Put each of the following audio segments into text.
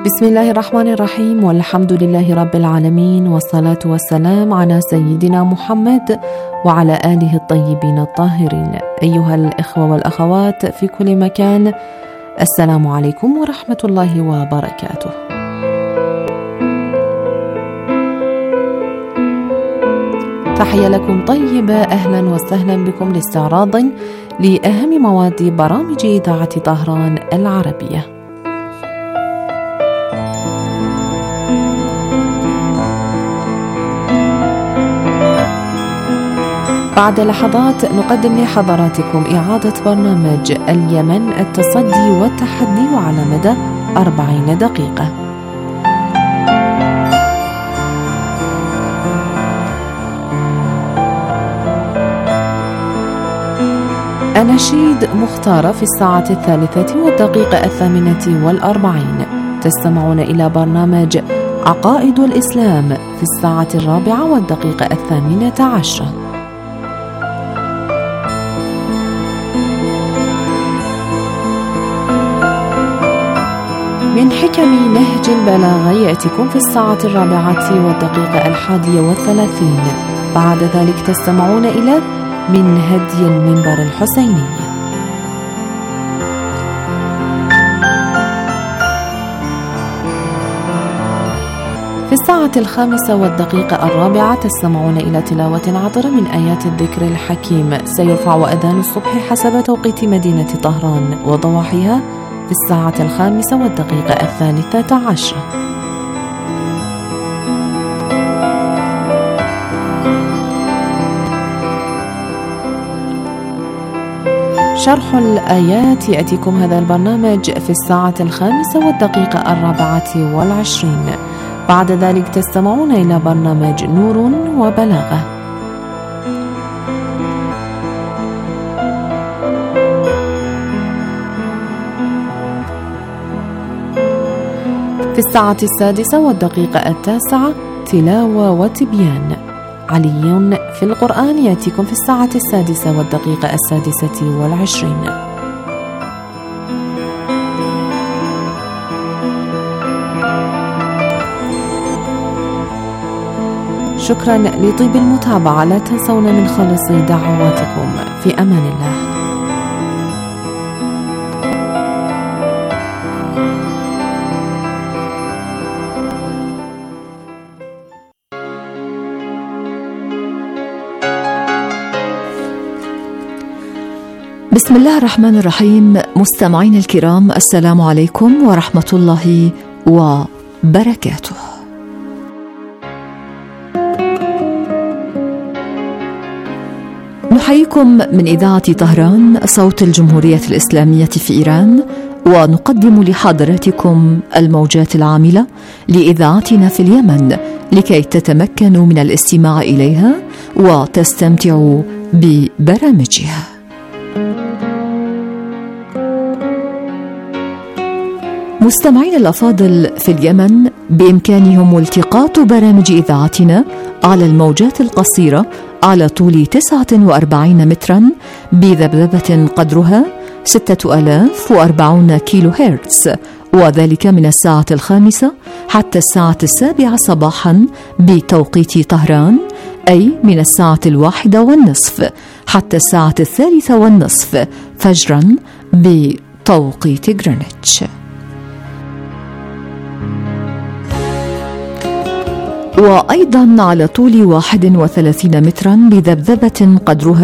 بسم الله الرحمن الرحيم، والحمد لله رب العالمين، والصلاة والسلام على سيدنا محمد وعلى آله الطيبين الطاهرين. أيها الإخوة والأخوات في كل مكان، السلام عليكم ورحمة الله وبركاته. تحية لكم طيبة، أهلا وسهلا بكم لاستعراض لأهم مواد برامج إذاعة طهران العربية. بعد لحظات نقدم لحضراتكم إعادة برنامج اليمن التصدي والتحدي على مدى 40 دقيقة. أناشيد مختارة في الساعة 3:08. تستمعون إلى برنامج عقائد الإسلام في الساعة 4:18. من حكم نهج البلاغة يأتيكم في الساعة 4:31. بعد ذلك تستمعون إلى من هدي المنبر الحسيني. في الساعة 5:04 تستمعون إلى تلاوة عطرة من آيات الذكر الحكيم. سيرفع أذان الصبح حسب توقيت مدينة طهران وضواحيها في الساعة 5:13. شرح الآيات يأتيكم هذا البرنامج في الساعة 5:24. بعد ذلك تستمعون إلى برنامج نور وبلاغة. في الساعة 6:09 تلاوة وتبيان. علي في القرآن يأتيكم في الساعة 6:26. شكرا لطيب المتابعة، لا تنسون من خالص دعواتكم. في أمان الله. بسم الله الرحمن الرحيم. مستمعين الكرام، السلام عليكم ورحمة الله وبركاته. نحييكم من إذاعة طهران صوت الجمهورية الإسلامية في إيران، ونقدم لحضراتكم الموجات العاملة لإذاعتنا في اليمن لكي تتمكنوا من الاستماع إليها وتستمتعوا ببرامجها. مستمعين الأفاضل، في اليمن بإمكانهم التقاط برامج إذاعتنا على الموجات القصيرة على طول 49 مترا بذبذبة قدرها 6040 كيلو هرتز، وذلك من الساعة 5 حتى الساعة 7 صباحا بتوقيت طهران، أي من الساعة 1:30 حتى الساعة 3:30 فجرا بتوقيت غرينتش. وأيضا على طول 31 مترا بذبذبة قدرها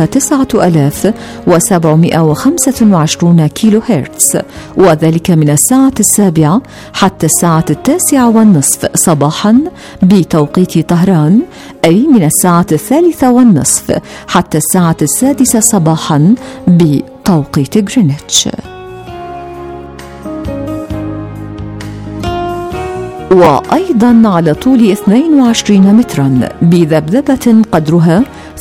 9725 كيلو هرتز، وذلك من الساعة 7 حتى الساعة 9:30 صباحا بتوقيت طهران، أي من الساعة 3:30 حتى الساعة 6 صباحا بتوقيت غرينتش. وأيضا على طول 22 مترا بذبذبة قدرها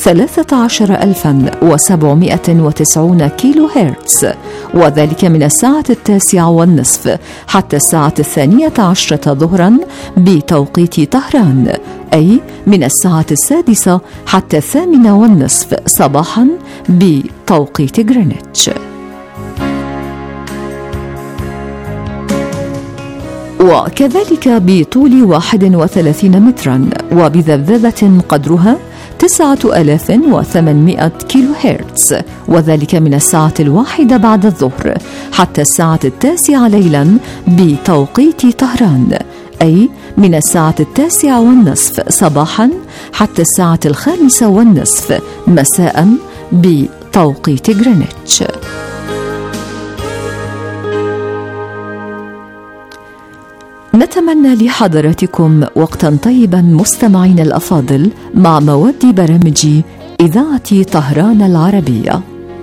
13790 كيلو هرتز، وذلك من الساعة 9:30 حتى الساعة 12 ظهرا بتوقيت طهران، أي من الساعة 6 حتى 8:30 صباحا بتوقيت غرينتش. وكذلك بطول 31 مترا وبذبذبة قدرها 9800 كيلو هرتز، وذلك من الساعة 1 بعد الظهر حتى الساعة 9 ليلا بتوقيت طهران، أي من الساعة 9:30 صباحا حتى الساعة 5:30 مساء بتوقيت غرينتش. نتمنى لحضراتكم وقتا طيبا مستمعين الأفاضل مع مواد برامج إذاعة طهران العربية.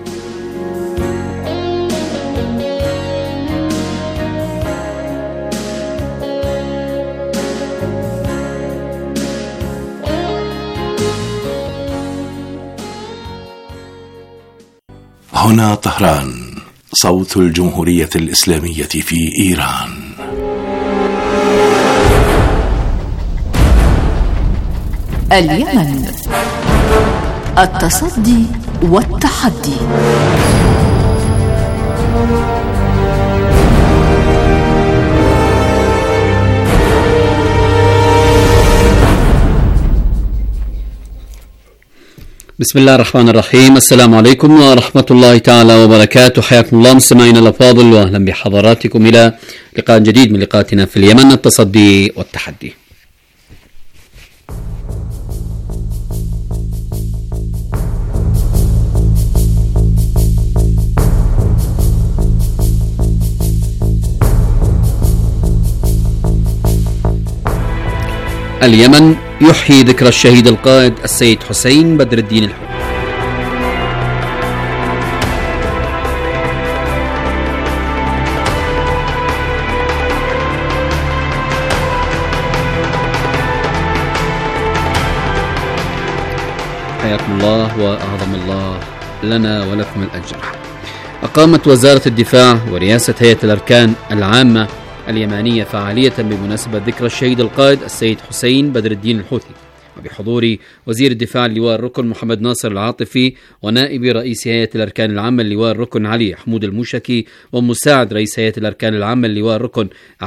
هنا طهران، صوت الجمهورية الإسلامية في إيران. اليمن، التصدي والتحدي. بسم الله الرحمن الرحيم. السلام عليكم ورحمة الله تعالى وبركاته. حياكم الله مستمعينا الأفاضل، وأهلا بحضراتكم إلى لقاء جديد من لقاءاتنا في اليمن، التصدي والتحدي. اليمن يحيي ذكرى الشهيد القائد السيد حسين بدر الدين الحوثي. حياكم الله وأعظم الله لنا ولكم الأجر. أقامت وزارة الدفاع ورئاسة هيئة الأركان العامة اليمانية فعالية بمناسبة ذكرى الشهيد القائد السيد حسين بدر الدين الحوثي، وبحضور وزير الدفاع اللواء الركن محمد ناصر العاطفي، ونائب رئيس هيئة الأركان العامة اللواء الركن علي حمود الموشكي، ومساعد رئيس هيئة الأركان العامة اللواء الركن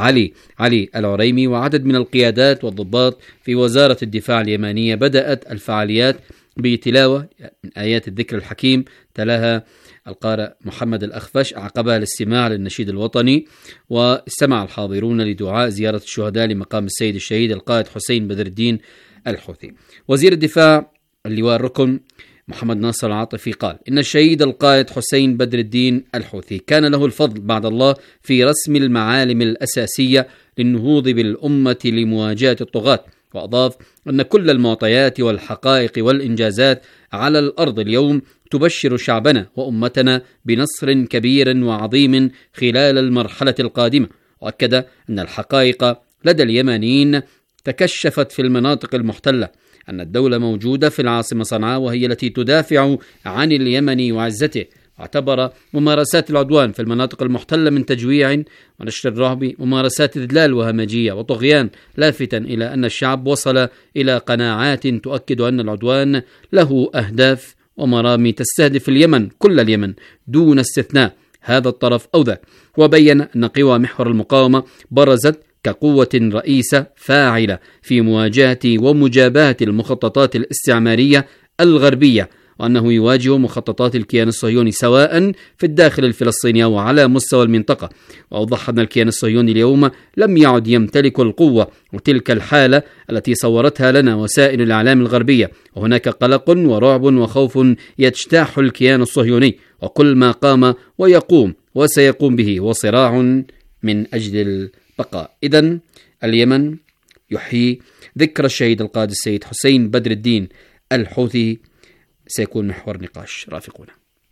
علي العريمي، وعدد من القيادات والضباط في وزارة الدفاع اليمانية. بدأت الفعاليات بتلاوة من آيات الذكر الحكيم، تلاها القارئ محمد الأخفش، عقبها الاستماع للنشيد الوطني، واستمع الحاضرون لدعاء زيارة الشهداء لمقام السيد الشهيد القائد حسين بدر الدين الحوثي. وزير الدفاع اللواء الركن محمد ناصر العاطفي قال: إن الشهيد القائد حسين بدر الدين الحوثي كان له الفضل بعد الله في رسم المعالم الأساسية للنهوض بالأمة لمواجهة الطغاة، وأضاف أن كل المعطيات والحقائق والإنجازات على الأرض اليوم تبشر شعبنا وأمتنا بنصر كبير وعظيم خلال المرحلة القادمة. وأكد أن الحقائق لدى اليمنيين تكشفت في المناطق المحتلة، أن الدولة موجودة في العاصمة صنعاء وهي التي تدافع عن اليمن وعزته، واعتبر ممارسات العدوان في المناطق المحتلة من تجويع ونشر الرعب ممارسات إذلال وهمجية وطغيان، لافتا إلى أن الشعب وصل إلى قناعات تؤكد أن العدوان له أهداف ومرامي تستهدف اليمن، كل اليمن دون استثناء، هذا الطرف أو ذاك. وبين أن قوى محور المقاومة برزت كقوة رئيسة فاعلة في مواجهة ومجابهة المخططات الاستعمارية الغربية، وأنه يواجه مخططات الكيان الصهيوني سواء في الداخل الفلسطيني أو على مستوى المنطقة. وأوضح أن الكيان الصهيوني اليوم لم يعد يمتلك القوة وتلك الحالة التي صورتها لنا وسائل الإعلام الغربية، وهناك قلق ورعب وخوف يجتاح الكيان الصهيوني، وكل ما قام ويقوم وسيقوم به وصراع من أجل البقاء. إذن اليمن يحيي ذكرى الشهيد القائد السيد حسين بدر الدين الحوثي سيكون محور نقاش. رافقونا.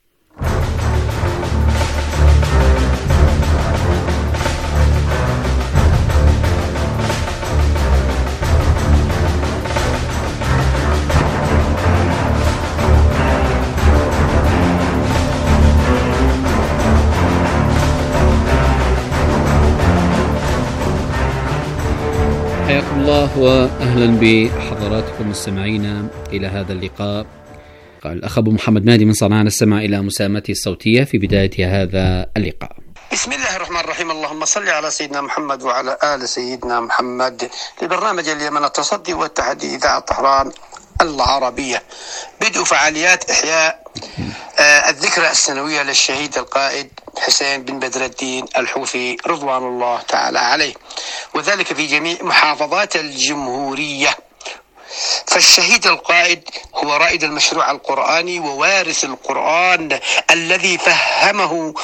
حياكم الله وأهلا بحضراتكم مستمعينا إلى هذا اللقاء. قال الأخ أبو محمد مهدي من صنعاء، نستمع إلى مساهمته الصوتية في بداية هذا اللقاء. بسم الله الرحمن الرحيم. اللهم صل على سيدنا محمد وعلى آل سيدنا محمد. لبرنامج اليمن التصدي والتحدي إذاعة طهران العربية. بدء فعاليات إحياء الذكرى السنوية للشهيد القائد حسين بن بدر الدين الحوثي رضوان الله تعالى عليه، وذلك في جميع محافظات الجمهورية. فالشهيد القائد هو رائد المشروع القرآني ووارث القرآن الذي فهمه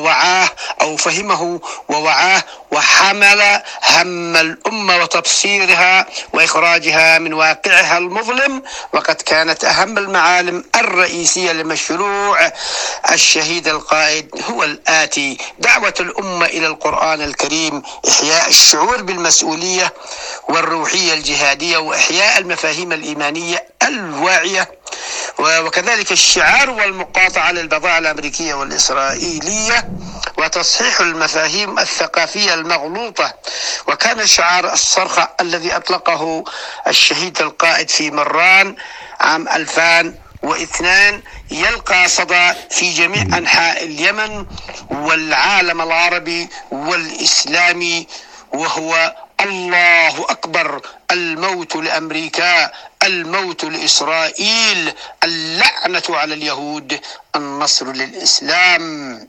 ووعاه وحمل هم الأمة وتبصيرها وإخراجها من واقعها المظلم. وقد كانت أهم المعالم الرئيسية لمشروع الشهيد القائد هو الآتي: دعوة الأمة إلى القرآن الكريم، إحياء الشعور بالمسؤولية والروحية الجهادية، وإحياء المفاهيم الإيمانية الواعية، وكذلك الشعار والمقاطعة للبضائع الأمريكية والإسرائيلية، وتصحيح المفاهيم الثقافية المغلوطة. وكان شعار الصرخة الذي أطلقه الشهيد القائد في مران عام 2002 يلقى صدى في جميع أنحاء اليمن والعالم العربي والإسلامي، وهو: الله أكبر، الموت لأمريكا، الموت لإسرائيل، اللعنة على اليهود، النصر للإسلام.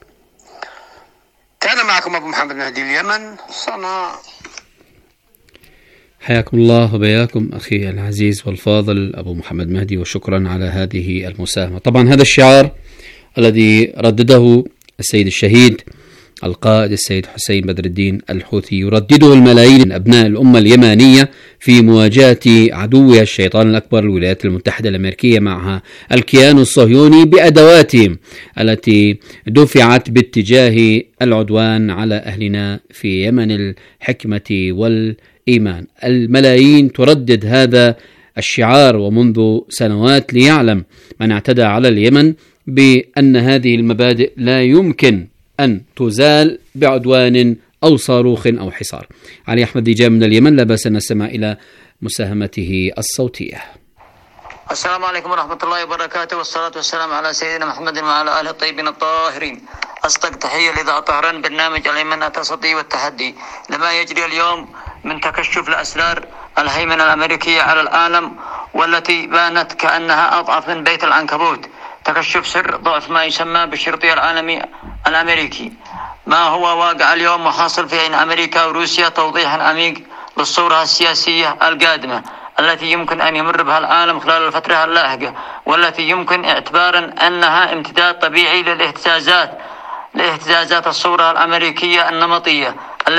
كان معكم أبو محمد مهدي، اليمن، صنعاء. حياكم الله وبياكم أخي العزيز والفاضل أبو محمد مهدي، وشكرا على هذه المساهمة. طبعا هذا الشعار الذي ردده السيد الشهيد القائد السيد حسين بدر الدين الحوثي يردده الملايين من أبناء الأمة اليمانية في مواجهة عدوها الشيطان الأكبر الولايات المتحدة الأمريكية معها الكيان الصهيوني بأدواتهم التي دفعت باتجاه العدوان على أهلنا في يمن الحكمة والإيمان. الملايين تردد هذا الشعار ومنذ سنوات ليعلم من اعتدى على اليمن بأن هذه المبادئ لا يمكن أن تزال بعدوان أو صاروخ أو حصار. علي أحمد ديجان من اليمن، لا بأس أن نستمع إلى مساهمته الصوتية. السلام عليكم ورحمة الله وبركاته، والصلاة والسلام على سيدنا محمد وعلى آله الطيبين الطاهرين. أصدق تحية لإذاعة طهران، برنامج اليمن التصدي والتحدي. لما يجري اليوم من تكشف لأسرار الهيمنة الأمريكية على العالم، والتي بانت كأنها أضعف من بيت العنكبوت. تكشف سر ضعف ما يسمى بالشرطي العالمي الأمريكي. ما هو واقع اليوم وحاصل في عين أمريكا وروسيا توضيح عميق للصورة السياسية القادمة التي يمكن أن يمر بها العالم خلال الفترة اللاحقة، والتي يمكن اعتبارا أنها امتداد طبيعي لاهتزازات الصورة الأمريكية النمطية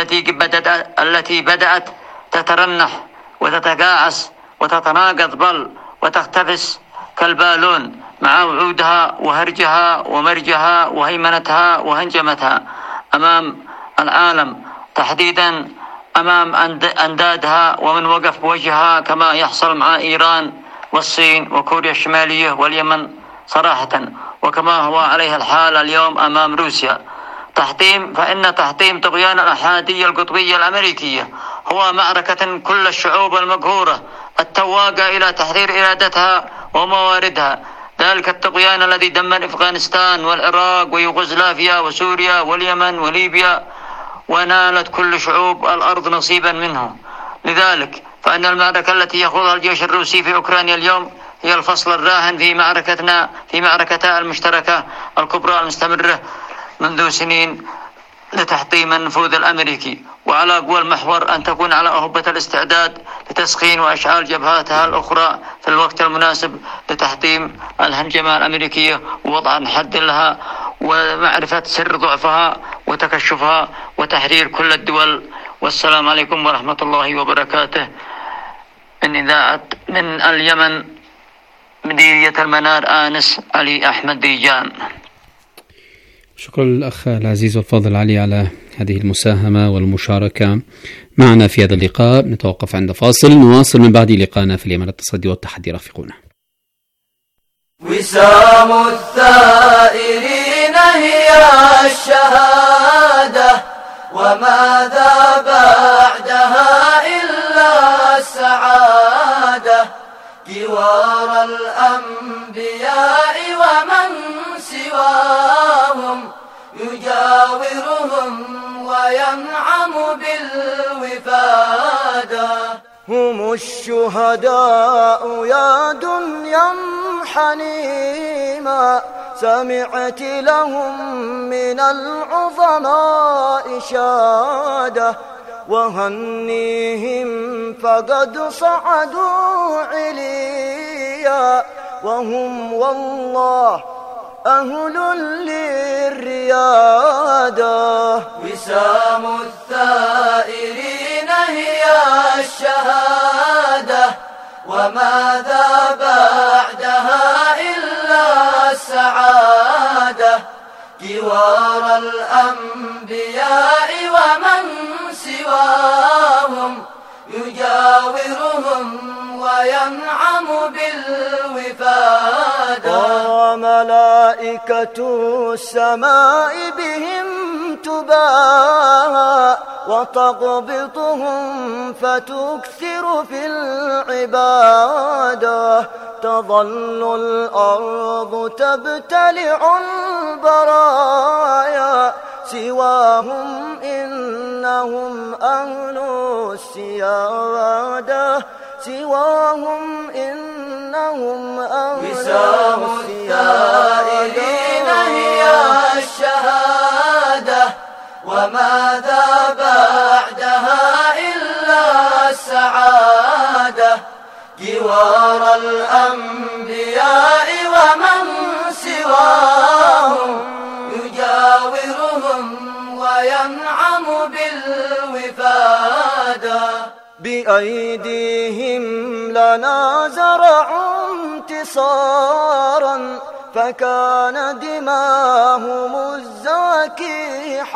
التي بدأت تترنح وتتقاعس وتتناقض بل وتختفس كالبالون مع وعودها وهرجها ومرجها وهيمنتها وهنجمتها أمام العالم، تحديدا أمام أندادها ومن وقف بوجهها، كما يحصل مع إيران والصين وكوريا الشمالية واليمن صراحة، وكما هو عليه الحال اليوم أمام روسيا. فإن تحطيم طغيان الأحادية القطبية الأمريكية هو معركة كل الشعوب المقهورة التواقة إلى تحرير إرادتها ومواردها. ذلك الطغيان الذي دمر أفغانستان والعراق ويوغوسلافيا وسوريا واليمن وليبيا، ونالت كل شعوب الأرض نصيبا منه. لذلك فإن المعركة التي يخوضها الجيش الروسي في أوكرانيا اليوم هي الفصل الراهن في معركتها المشتركة الكبرى المستمرة منذ سنين لتحطيم النفوذ الأمريكي. وعلى قوى المحور أن تكون على أهبة الاستعداد لتسخين وإشعال جبهاتها الأخرى في الوقت المناسب لتحطيم الهنجمة الأمريكية ووضع حد لها ومعرفة سر ضعفها وتكشفها وتحرير كل الدول. والسلام عليكم ورحمة الله وبركاته. من اليمن، مديرية المنار، آنس علي أحمد ديجان. شكرا للأخ العزيز والفاضل علي على هذه المساهمة والمشاركة معنا في هذا اللقاء. نتوقف عند فاصل، نواصل من بعد لقاءنا في اليمن التصدي والتحدي. رافقونا. وسام الثائرين هي الشهادة، وماذا بعدها إلا السعادة. جوار الأنبياء ومن سواهم يجاور يجاورهم وينعم بالوفادة. هم الشهداء يا دنيا حنيما، سمعت لهم من العظماء شادة، وهنيهم فقد صعدوا عليا، وهم والله أهل للريادة. وسام الثائرين هي الشهادة، وماذا بعدها إلا السعادة. جوار الأنبياء ومن سواهم، يجاورهم وينعم بالوفادة. وملائكة السماء بهم تباهى، وتقبضهم فتكثر في العبادة. تظل الأرض تبتلع البرايا، سواهم إنهم أهل السيادة، سواهم إنهم أهل السيادة. وسام الثائرين هي الشهادة، وماذا بعدها إلا السعادة. جوار الأنبياء ومن سواهم، يجاورهم وينعم بالوفادة. بأيديهم لنا زرعوا انتصارا، فكان دماهم الزاكي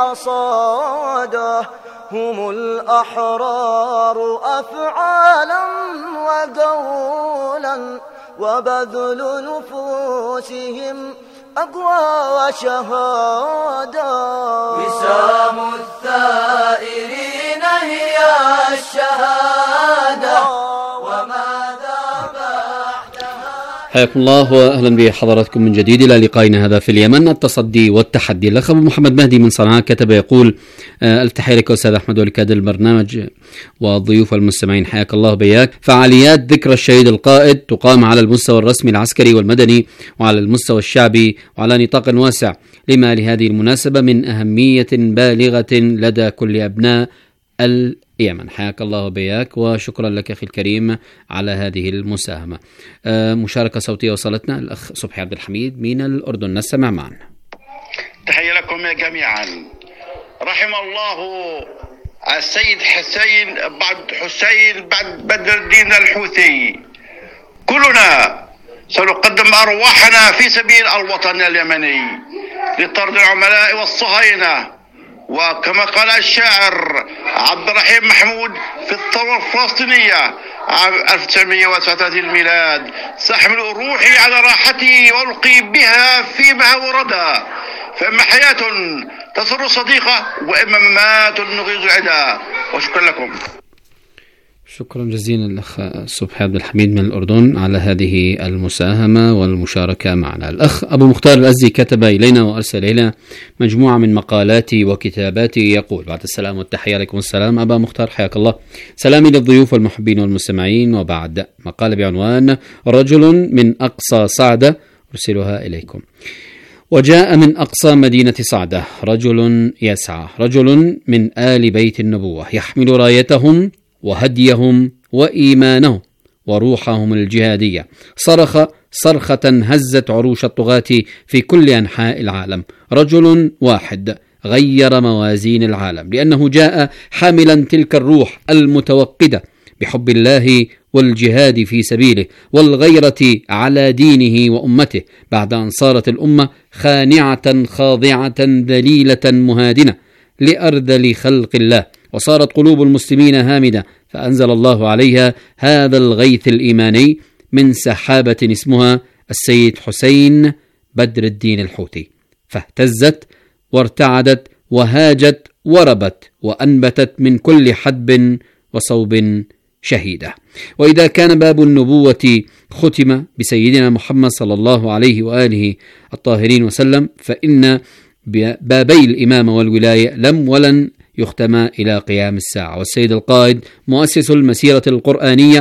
حصادا. هم الأحرار أفعالا وقولا، وبذل نفوسهم أقوى وشهادة. وسام الثائرين هي الشهادة، وماذا بعدها. حياكم الله واهلا بحضراتكم من جديد الى لقائنا هذا في اليمن، التصدي والتحدي. الاخ ابو محمد مهدي من صنعاء كتب يقول: التحية لك استاذ احمد ولكادر البرنامج والضيوف والمستمعين، حياك الله بياك. فعاليات ذكرى الشهيد القائد تقام على المستوى الرسمي العسكري والمدني وعلى المستوى الشعبي وعلى نطاق واسع، لما لهذه المناسبة من أهمية بالغة لدى كل أبناء اليمن. حياك الله بياك وشكرا لك أخي الكريم على هذه المساهمة. مشاركة صوتية وصلتنا الأخ صبحي عبد الحميد من الأردن، نستمع معا. تحية لكم جميعا. رحم الله السيد حسين بعد بدر الدين الحوثي. كلنا سنقدم أرواحنا في سبيل الوطن اليمني لطرد العملاء والصهاينة، وكما قال الشاعر عبد الرحيم محمود في الثورة الفلسطينية عام 1939 الميلاد: سأحمل روحي على راحتي وألقي بها فيما وردا، فإما حياة تسر صديقة وإما ممات نغيظ العدا. وشكرا لكم. شكرا جزيلا الأخ صبحي عبد الحميد من الأردن على هذه المساهمة والمشاركة معنا. الأخ أبو مختار الأزدي كتب إلينا وأرسل إلينا مجموعة من مقالاتي وكتاباتي، يقول: بعد السلام والتحية. عليكم السلام أبا مختار، حياك الله. سلامي للضيوف والمحبين والمستمعين. وبعد مقالة بعنوان رجل من أقصى صعدة أرسلها إليكم. وجاء من أقصى مدينة صعدة رجل يسعى، رجل من آل بيت النبوة، يحمل رايتهم وهديهم وإيمانهم وروحهم الجهادية. صرخ صرخة هزت عروش الطغاة في كل أنحاء العالم. رجل واحد غير موازين العالم، لأنه جاء حاملا تلك الروح المتوقدة بحب الله والجهاد في سبيله والغيرة على دينه وأمته، بعد أن صارت الأمة خانعة خاضعة ذليلة مهادنة لأرذل خلق الله، وصارت قلوب المسلمين هامدة، فأنزل الله عليها هذا الغيث الإيماني من سحابة اسمها السيد حسين بدر الدين الحوثي، فاهتزت وارتعدت وهاجت وربت وأنبتت من كل حدب وصوب شهيدة. وإذا كان باب النبوة ختم بسيدنا محمد صلى الله عليه وآله الطاهرين وسلم، فإن بابي الإمامة والولاية لم ولن يختم إلى قيام الساعة. والسيد القائد مؤسس المسيرة القرآنية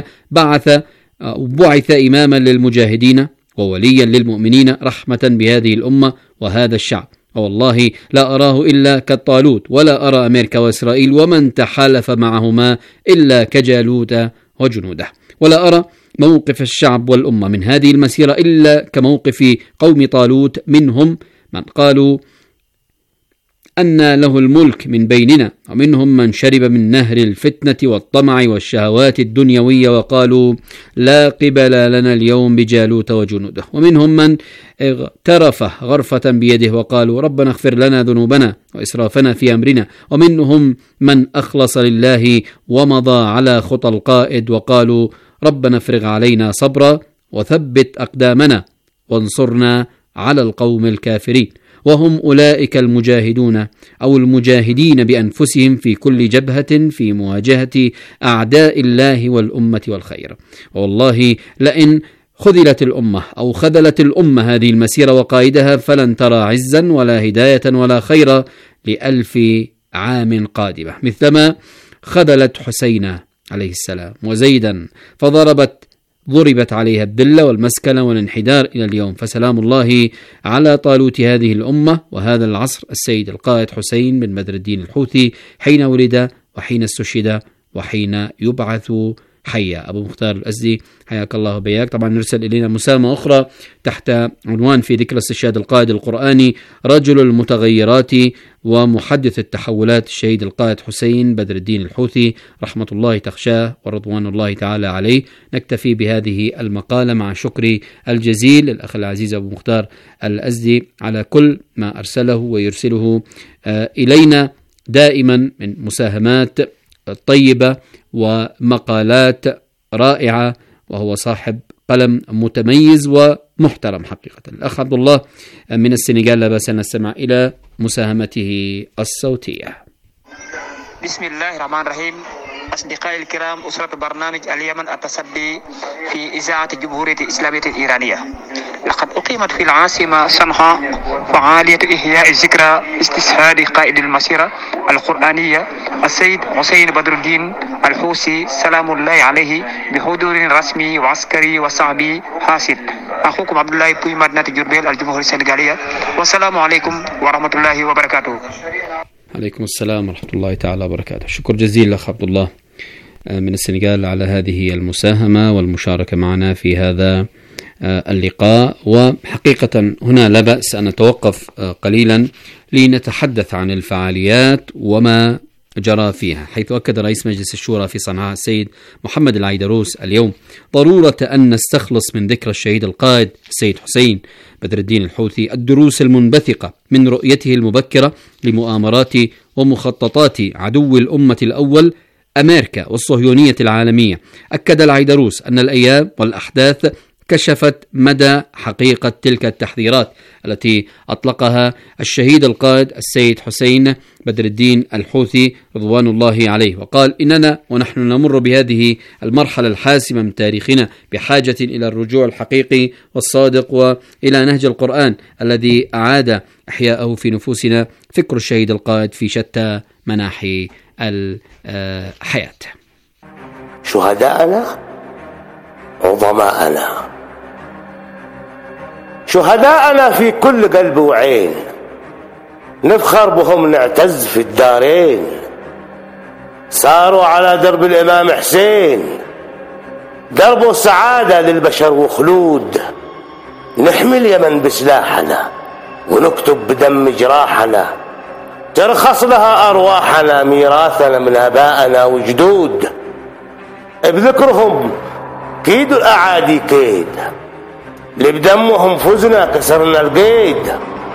بعث إماما للمجاهدين ووليا للمؤمنين رحمة بهذه الأمة وهذا الشعب. والله لا أراه إلا كالطالوت، ولا أرى أمريكا وإسرائيل ومن تحالف معهما إلا كجالوت وجنوده، ولا أرى موقف الشعب والأمة من هذه المسيرة إلا كموقف قوم طالوت، منهم من قالوا أن له الملك من بيننا، ومنهم من شرب من نهر الفتنة والطمع والشهوات الدنيوية وقالوا لا قبل لنا اليوم بجالوت وجنوده، ومنهم من اغترف غرفة بيده وقالوا ربنا اغفر لنا ذنوبنا وإسرافنا في أمرنا، ومنهم من أخلص لله ومضى على خطى القائد وقالوا ربنا افرغ علينا صبرا وثبت أقدامنا وانصرنا على القوم الكافرين. وهم أولئك المجاهدون أو المجاهدين بأنفسهم في كل جبهة في مواجهة أعداء الله والأمة والخير. والله لئن خذلت الأمة أو خذلت الأمة هذه المسيرة وقائدها فلن ترى عزا ولا هداية ولا خير ل1000 عام قادمة، مثلما خذلت حسين عليه السلام وزيدا ضربت عليها الذلة والمسكنة والانحدار إلى اليوم. فسلام الله على طالوت هذه الأمة وهذا العصر، السيد القائد حسين بن بدر الدين الحوثي، حين ولد وحين استشهد وحين يبعث حيا. أبو مختار الأزدي حياك الله بياك. طبعا نرسل إلينا مساهمة أخرى تحت عنوان في ذكرى استشهاد القائد القرآني رجل المتغيرات ومحدث التحولات الشهيد القائد حسين بدر الدين الحوثي رحمة الله تخشاه ورضوان الله تعالى عليه. نكتفي بهذه المقالة مع شكري الجزيل للأخ العزيز أبو مختار الأزدي على كل ما أرسله ويرسله إلينا دائما من مساهمات طيبة ومقالات رائعة، وهو صاحب قلم متميز ومحترم حقيقة. الأخ عبد الله من السنغال لا بأس أن نستمع إلى مساهمته الصوتية. بسم الله الرحمن الرحيم. أصدقائي الكرام، أسرة برنامج اليمن التصدي في إذاعة الجمهورية الإسلامية الإيرانية، لقد أقيمت في العاصمة صنعاء فعالية إحياء ذكرى استشهاد قائد المسيرة القرآنية السيد حسين بدر الدين الحوثي سلام الله عليه بحضور رسمي وعسكري وصحبي حاسد. أخوكم عبد الله بوي مدينة جربيل الجمهورية السنغالية، والسلام عليكم ورحمة الله وبركاته. عليكم السلام ورحمة الله تعالى وبركاته. شكر جزيل أخ عبد الله من السنغال على هذه المساهمة والمشاركة معنا في هذا اللقاء. وحقيقة هنا لا بأس أن نتوقف قليلا لنتحدث عن الفعاليات وما جرى فيها، حيث أكد رئيس مجلس الشورى في صنعاء السيد محمد العيدروس اليوم ضرورة أن نستخلص من ذكرى الشهيد القائد السيد حسين بدر الدين الحوثي الدروس المنبثقة من رؤيته المبكرة لمؤامرات ومخططات عدو الأمة الأول أمريكا والصهيونية العالمية. أكد العيدروس أن الأيام والأحداث كشفت مدى حقيقة تلك التحذيرات التي أطلقها الشهيد القائد السيد حسين بدر الدين الحوثي رضوان الله عليه، وقال إننا ونحن نمر بهذه المرحلة الحاسمة من تاريخنا بحاجة إلى الرجوع الحقيقي والصادق وإلى نهج القرآن الذي أعاد إحياءه في نفوسنا فكر الشهيد القائد في شتى مناحي الحياة. شهداءنا عظماءنا، شهداءنا في كل قلب وعين، نفخر بهم نعتز في الدارين. ساروا على درب الإمام حسين، درب السعادة للبشر وخلود. نحمي اليمن بسلاحنا ونكتب بدم جراحنا، ترخص لها أرواحنا ميراثنا من آبائنا وجدود. بذكرهم كيد الأعادي كيد، اللي بدمهم فزنا كسرنا القيد.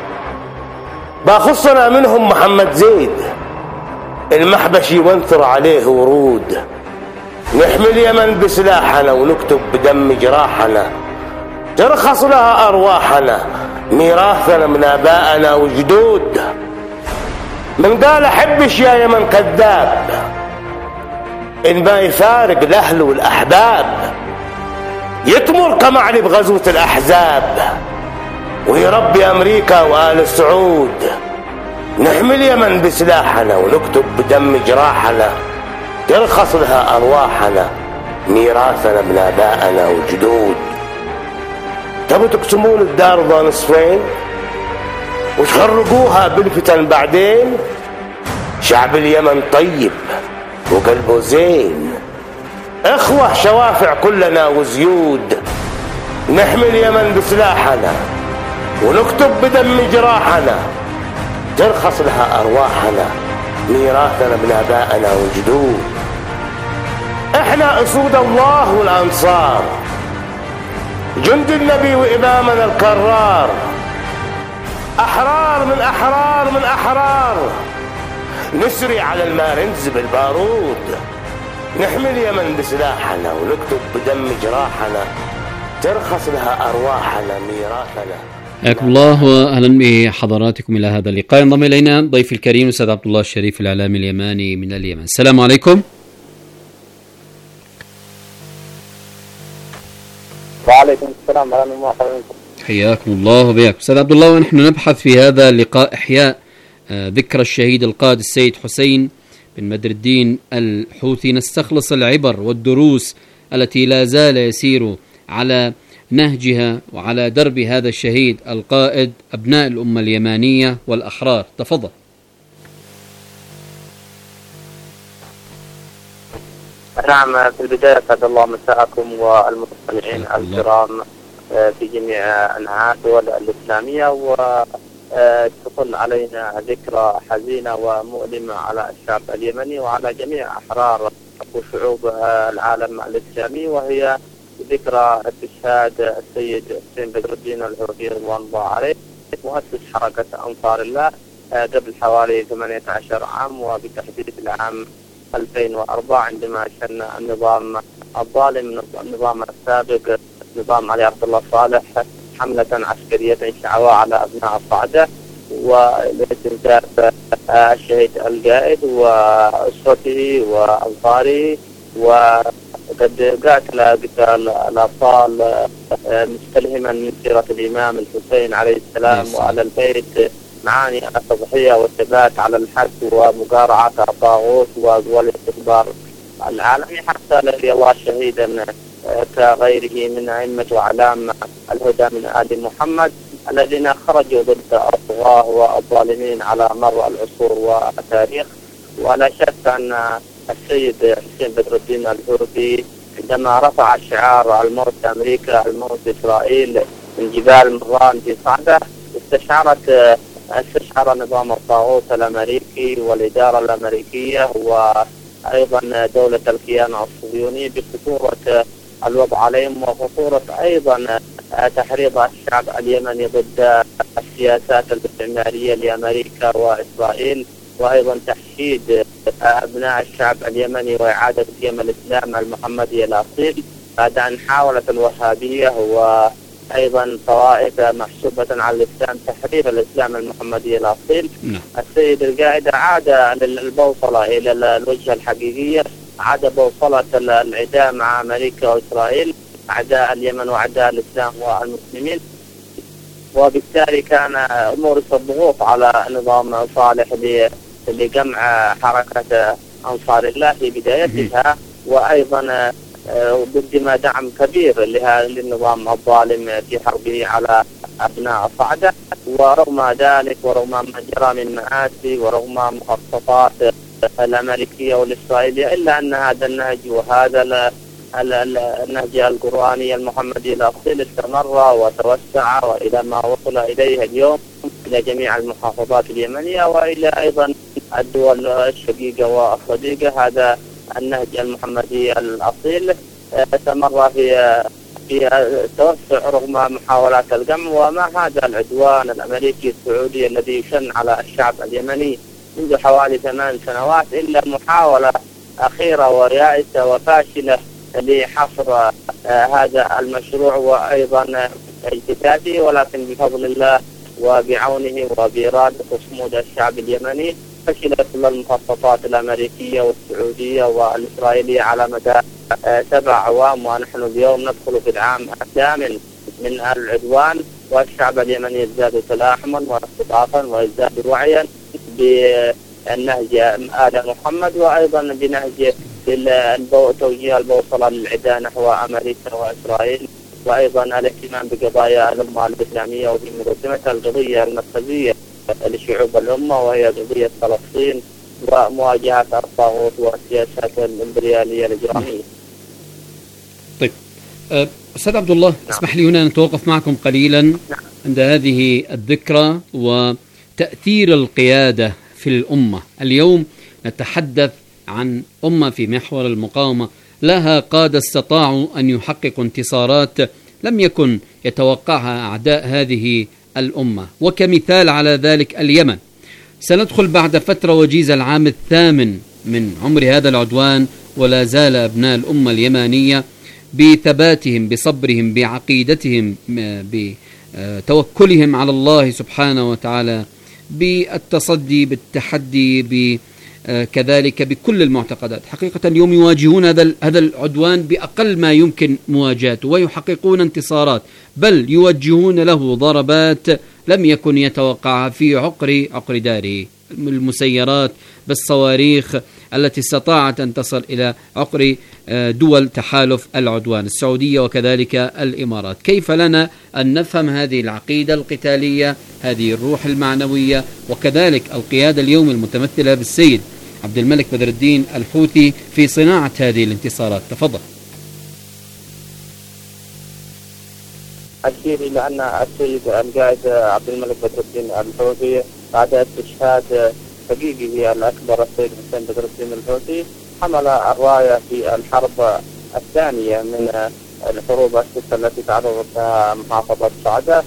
باخصنا منهم محمد زيد المحبشي وانثر عليه ورود. نحمي اليمن بسلاحنا ونكتب بدم جراحنا، ترخص لها أرواحنا ميراثنا من آبائنا وجدود. من قال أحبش يا يمن كذاب، إن ما يفارق الأهل والأحباب. يتمر قمعني بغزوة الأحزاب ويربي أمريكا وآل السعود. نحمي اليمن بسلاحنا ونكتب بدم جراحنا، ترخص لها أرواحنا، ميراثنا من آبائنا وجدود. تبوا تقسمون الدار ذا نصفين وتخرقوها بالفتن بعدين؟ شعب اليمن طيب وقلبه زين، اخوة شوافع كلنا وزيود. نحمي اليمن بسلاحنا ونكتب بدم جراحنا، ترخص لها أرواحنا، ميراثنا من آبائنا وجدود. احنا أسود الله والأنصار، جند النبي وإمامنا الكرار، أحرار من أحرار من أحرار، نسري على المارنز بالبارود. نحمي اليمن بسلاحنا ونكتب بدم جراحنا، ترخص لها أرواحنا، ميراثنا. حياكم الله واهلا بحضراتكم الى هذا اللقاء. ينضم الينا ضيفي الكريم الاستاذ عبد الله الشريف الاعلامي اليماني من اليمن. السلام عليكم. وعليكم السلام ورحمه الله وبركاته. حياكم الله وبياكم استاذ عبد الله. ونحن نبحث في هذا اللقاء احياء ذكرى الشهيد القائد السيد حسين بن بدر الدين الحوثي، نستخلص العبر والدروس التي لا زال يسير على نهجها وعلى درب هذا الشهيد القائد أبناء الأمة اليمانية والأحرار. تفضل. نعم، في البداية أسعد الله مساءكم والمستمعين الكرام في جميع أنحاء الدول الإسلامية. وتطل علينا ذكرى حزينة ومؤلمة على الشعب اليمني وعلى جميع أحرار وشعوب العالم الإسلامي، وهي ذكرى استشهاد السيد حسين بدر الدين الحوثي رضوان الله عليه، مؤسس حركة أنصار الله قبل حوالي 18 عام، وبتحديد العام 2004 عندما شن النظام الظالم، النظام السابق نظام علي عبد الله صالح، حملة عسكرية شعواء على أبناء الصعدة ولاستنزاف الشهيد القائد وأسرته وأنصاره، وقد قاتل الأطفال مستلهما من سيرة الإمام الحسين عليه السلام وعلى البيت معاني التضحية والثبات على الحق ومقارعة الطاغوت والاستكبار العالمي، حتى لقي الله شهيدا كغيره من أئمة وأعلام الهدى من آل محمد الذين خرجوا ضد الطغاة والظالمين على مر العصور والتاريخ. ولا شك أن السيد حسين بدر الدين الحوثي عندما رفع شعار الموت أمريكا الموت إسرائيل من جبال مران في صعدة، استشعر نظام الطاغوت الأمريكي والإدارة الأمريكية وأيضا دولة الكيان الصهيوني بخطورة الوضع عليهم وخطورة أيضا تحريض الشعب اليمني ضد السياسات الاستعمارية لأمريكا وإسرائيل، وأيضا تحشيد أبناء الشعب اليمني وإعادة قيم الإسلام المحمدي الأصيل بعد أن حاولت الوهابية وأيضا طوائف محسوبة على الإسلام تحريف الإسلام المحمدي الأصيل. السيد القائد عاد للبوصلة إلى الوجهة الحقيقية، عاد بوصلة العداء مع أمريكا وإسرائيل، أعداء اليمن وأعداء الإسلام والمسلمين، وبالتالي كان أمور الضغوط على نظام صالح لجمع حركة أنصار الله في بدايتها، وأيضا قدم دعم كبير للنظام الظالم في حربه على أبناء الصعدة. ورغم ذلك ورغم ما جرى من مآسي ورغم مخططات الأمريكية والإسرائيلية، إلا أن هذا النهج وهذا النهج القرآني المحمدي الأصيل استمر وتوسع وإلى ما وصل إليه اليوم إلى جميع المحافظات اليمنية وإلى أيضا الدول الشقيقة والصديقة. هذا النهج المحمدي الأصيل استمر في التوسع رغم محاولات الجمع. وما هذا العدوان الأمريكي السعودي الذي يشن على الشعب اليمني منذ حوالي 8 سنوات إلا محاولة أخيرة ويائسة وفاشلة لحصر هذا المشروع وأيضا اجتثاثه، ولكن بفضل الله وبعونه وبإرادة وصمود الشعب اليمني فشلت كل المخططات الأمريكية والسعودية والإسرائيلية على مدى 7 أعوام، ونحن اليوم ندخل في العام الثامن من العدوان، والشعب اليمني يزداد تلاحما واستضعافا ويزداد وعيا بالنهج آل محمد، وأيضا بنهج توجيه البوصلة للعداء نحو أمريكا وإسرائيل، وأيضا الاهتمام بقضايا الأمة الإسلامية وفي مقدمتها القضية المركزية لشعوب الأمة وهي قضية فلسطين ومواجهة الطاغوت والسياسات الإمبريالية الإجرامية. طيب أستاذ عبد الله، اسمح لي هنا نتوقف معكم قليلا عند هذه الذكرى وتأثير القيادة في الأمة. اليوم نتحدث عن أمة في محور المقاومة لها قادة استطاعوا أن يحققوا انتصارات لم يكن يتوقعها أعداء هذه الأمة، وكمثال على ذلك اليمن. سندخل بعد فترة وجيزة العام الثامن من عمر هذا العدوان، ولا زال أبناء الأمة اليمانية بثباتهم، بصبرهم، بعقيدتهم، بتوكلهم على الله سبحانه وتعالى، بالتصدي، بالتحدي، كذلك بكل المعتقدات. حقيقة اليوم يواجهون هذا العدوان بأقل ما يمكن مواجهته ويحققون انتصارات، بل يوجهون له ضربات لم يكن يتوقعها في عقر داره. المسيرات بالصواريخ التي استطاعت أن تصل إلى عقر دول تحالف العدوان، السعودية وكذلك الإمارات. كيف لنا أن نفهم هذه العقيدة القتالية، هذه الروح المعنوية، وكذلك القيادة اليوم المتمثلة بالسيد عبد الملك بدر الدين الحوثي في صناعة هذه الانتصارات؟ تفضل. أشير إلى أن السيد القائد عبد الملك بدر الدين الحوثي بعد استشهاد حقيقه الأكبر السيد حسين بدر الدين الحوثي حمل الراية في الحرب الثانية من الحروب الستة التي تعرضت لها محافظة صعدة،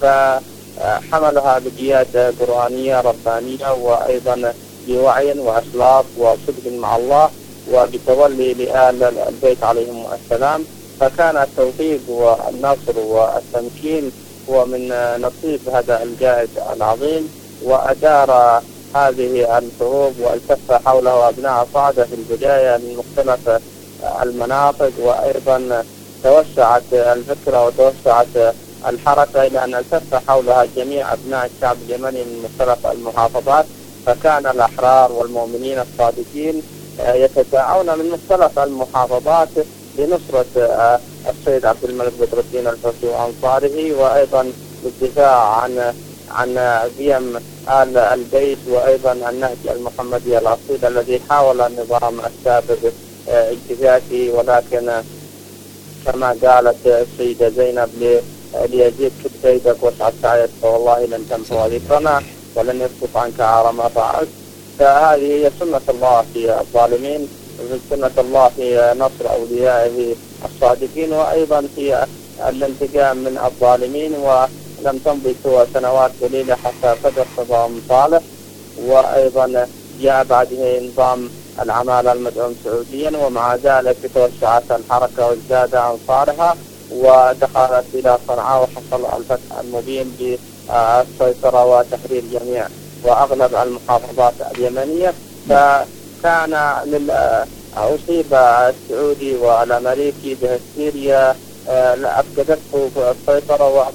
فحملها بقيادة قرآنية ربانية، وأيضا بوعي وإخلاص وصدق مع الله، وبتولي لآل البيت عليهم السلام. فكان التوفيق والنصر والتمكين هو من نصيب هذا القائد العظيم، وأدار هذه الحروب والتف حوله أبناء صعدة في البداية من مختلف المناطق، وأيضا توسعت الفكرة وتوسعت الحركة إلى أن التف حولها جميع أبناء الشعب اليمني من مختلف المحافظات. فكان الأحرار والمؤمنين الصادقين يتداعون من مختلف المحافظات لنصرة السيد عبد الملك بدر الدين الحوثي وأنصاره، وأيضا للدفاع عن قيم آل البيت، وأيضا النهج المحمدي الأصيل الذي حاول النظام السابق اجتثاثه، ولكن كما قالت السيدة زينب ليزيد كيدك واسعد سعيك فوالله لن تنسوا ذكرنا ولن يسقط عنك عار ما فعلت. فهذه هي سنة الله في الظالمين، سنة الله في نصر أوليائه الصادقين، وأيضا في الانتقام من الظالمين. ولم تمضي سوى سنوات قليلة حتى صدر نظام صالح، وأيضا جاء بعده نظام العمالة المدعوم سعوديا، ومع ذلك توسعت الحركة وازداد أنصارها ودخلت إلى صنعاء، وحصل الفتح المبين بالسيطرة وتحرير جميع وأغلب المحافظات اليمنية. فكان أصيب السعودي والأمريكي بهستيريا أفقدته السيطرة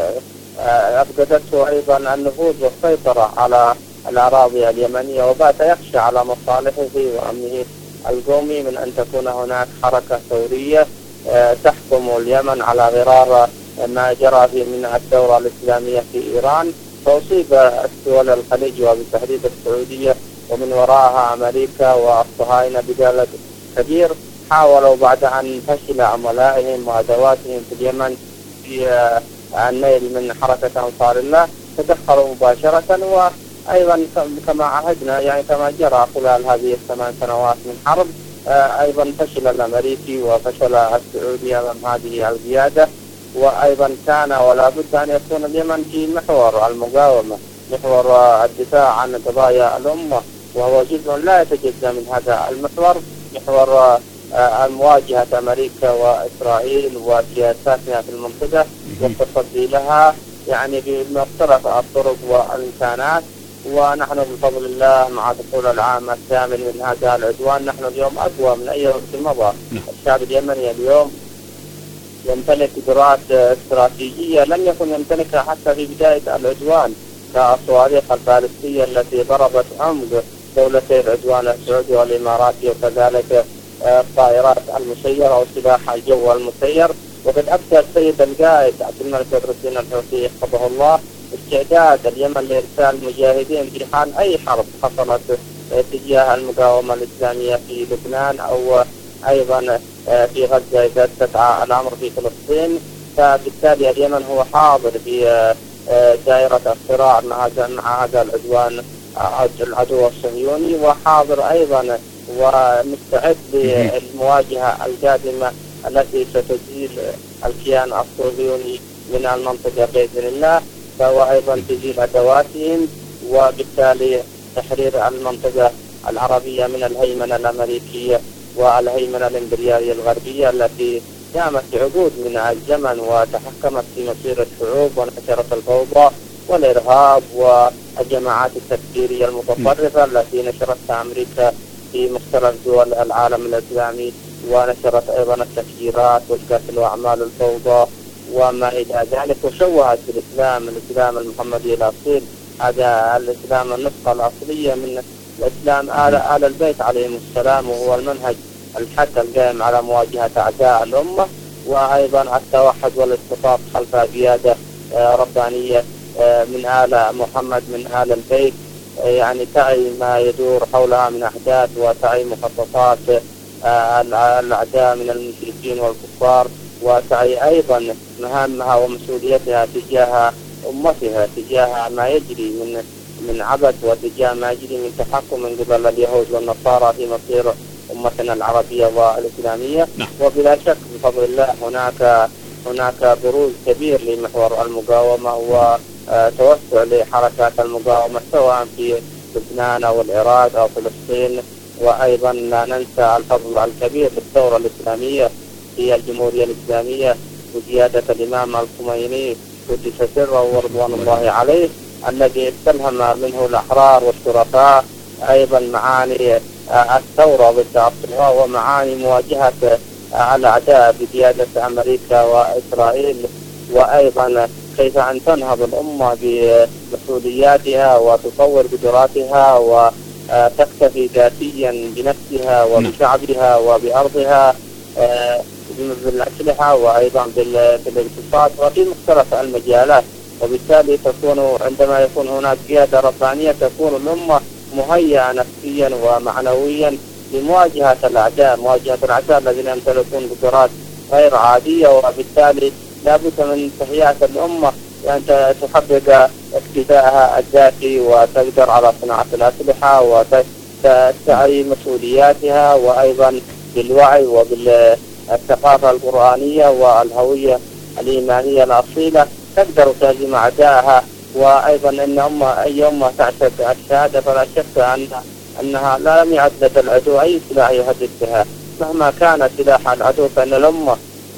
وأفقدته أيضا النفوذ والسيطرة على الأراضي اليمنية، وبات يخشى على مصالحه وأمنه القومي من أن تكون هناك حركة ثورية تحكم اليمن على غرار ما جرى فيه من الثورة الإسلامية في إيران. فأصيب دول الخليج وبالتحديد السعودية ومن وراءها أمريكا والصهاينة بجلد كبير. حاولوا بعد أن فشل عملائهم وأدواتهم في اليمن في النيل من حركة أنصار الله تدخلوا مباشرة، وأيضا كما عهدنا يعني كما جرى خلال هذه ال8 سنوات من حرب أيضا فشل الأمريكي وفشل السعودي أمام هذه القيادة. وأيضا كان ولا بد أن يكون اليمن في محور المقاومة، محور الدفاع عن قضايا الأمة، وهو جزء لا يتجزأ من هذا المحور، محور مواجهة أمريكا وإسرائيل وسياساتها في المنطقة والتصدي لها يعني بمختلف الطرق والإمكانات. ونحن بفضل الله مع دخول العام الثامن من هذا العدوان نحن اليوم أقوى من أي وقت مضى. الشعب اليمني اليوم يمتلك قدرات استراتيجية لم يكن يمتلكها حتى في بداية العدوان، كالصواريخ البالستية التي ضربت عمق دولتي العدوان السعودي والإماراتي، وكذلك الطائرات المسيرة وسلاح الجو المسير. وقد أبدى السيد القائد عبد الملك بدر الدين الحوثي حفظه الله استعداد اليمن لإرسال مجاهدين في حال أي حرب حصلت تجاه المقاومة الإسلامية في لبنان أو أيضا في غزة إذا استدعى الأمر في فلسطين. فبالتالي اليمن هو حاضر في دائرة الصراع مع هذا العدوان العدو الصهيوني، وحاضر أيضا ومستعد للمواجهة القادمة التي ستزيل الكيان الصهيوني من المنطقة بإذن الله، فهو أيضا تزيل أدواتهم وبالتالي تحرير المنطقة العربية من الهيمنة الأمريكية والهيمنة الإمبريالية الغربية التي قامت عقود من الزمن وتحكمت في مصير الشعوب ونشرت الفوضى والإرهاب والجماعات التكفيرية المتطرفة التي نشرتها أمريكا في مختلف دول العالم الإسلامي، ونشرت أيضا التفجيرات والقتل وأعمال الفوضى وما إلى ذلك، وشوهت الإسلام المحمدي الأصيل، هذا الإسلام النسخة الأصلية من الإسلام آل البيت عليهم السلام، وهو المنهج الحق القائم على مواجهة أعداء الأمة، وأيضا التوحد والاصطفاف خلف قيادة ربانية من آل محمد من آل البيت، يعني تعي ما يدور حولها من أحداث وتعي مخططات الأعداء من المشركين والكفار، وتعي أيضا مهامها ومسؤوليتها تجاه أمتها، تجاه ما يجري من عبث وتجاه ما يجري من تحكم من قبل اليهود والنصارى في مصير أمتنا العربية والإسلامية. وبلا شك بفضل الله هناك بروز كبير لمحور المقاومة وتوسع لحركات المقاومة سواء في لبنان أو العراق أو فلسطين، وأيضا لا ننسى الفضل الكبير للثورة الإسلامية في الجمهورية الإسلامية بقيادة الإمام الخميني قدس سره ورضوان الله عليه، الذي استلهم منه الأحرار والشرفاء أيضا معاني الثورة ضد الطغاة ومعاني مواجهة الأعداء بقيادة أمريكا وإسرائيل، وأيضا كيف أن تنهض الأمة بمسؤولياتها وتطور قدراتها وتكتفي ذاتيا بنفسها وبشعبها وبأرضها بالأسلحة وأيضا بالاقتصاد وفي مختلف المجالات. وبالتالي عندما يكون هناك قيادة ربانية تكون الأمة مهيئة نفسيا ومعنويا لمواجهة الأعداء الذين يمتلكون قدرات غير عادية، وبالتالي لابد من تهيئة الأمة أن تحقق اكتفاءها الذاتي وتقدر على صناعة الأسلحة وتعي مسؤولياتها، وأيضا بالوعي وبالثقافة القرآنيها والهوية الإيمانية الأصيلة تقدر تهزم أعدائها. وأيضا أن أي أمة تعتد الشهادة فلا شك أنها لم يعد لدى العدو أي سلاح يهدد بها مهما كان سلاح العدو، فإن الأمة